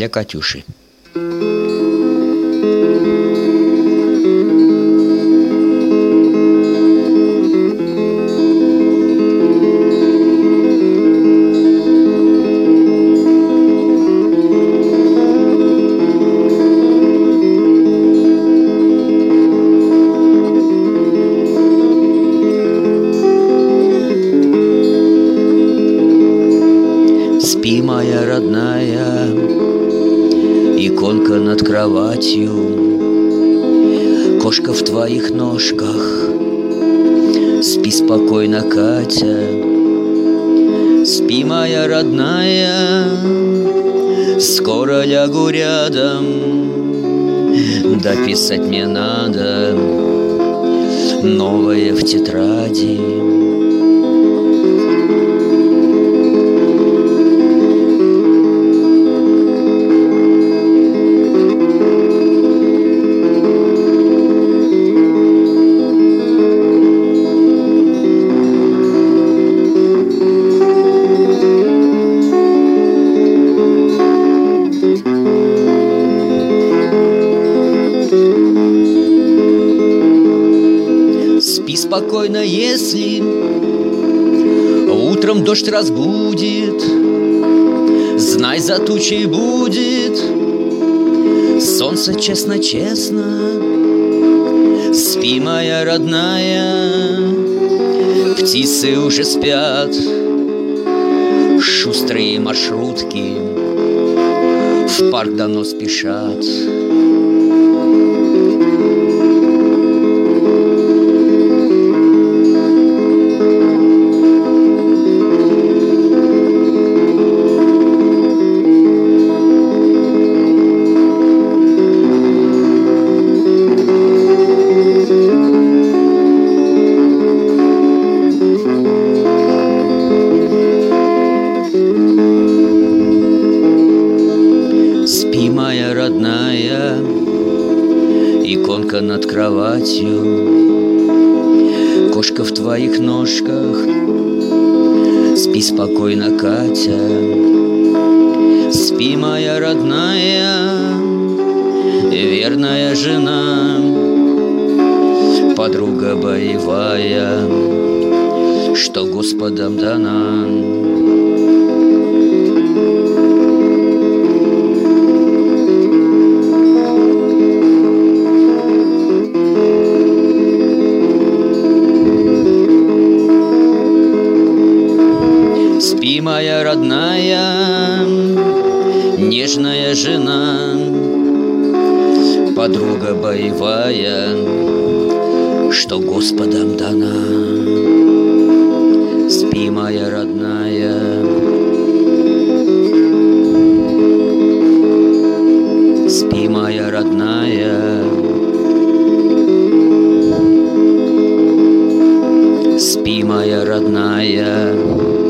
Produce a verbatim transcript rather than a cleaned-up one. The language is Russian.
для Катюши. Спи, моя родная, иконка над кроватью, кошка в твоих ножках. Спи спокойно, Катя. Спи, моя родная, скоро лягу рядом. Дописать мне надо новое в тетради. Спи спокойно, если утром дождь разбудит. Знай, за тучей будет солнце, честно-честно. Спи, моя родная, птицы уже спят. Шустрые маршрутки в парк давно спешат. Спи, моя родная, иконка над кроватью, кошка в твоих ножках. Спи спокойно, Катя. Спи, моя родная, верная жена, подруга боевая, что Господом дана. Спи, моя родная, нежная жена, подруга боевая, что Господом дана. Спи, моя родная. Спи, моя родная. Спи, моя родная.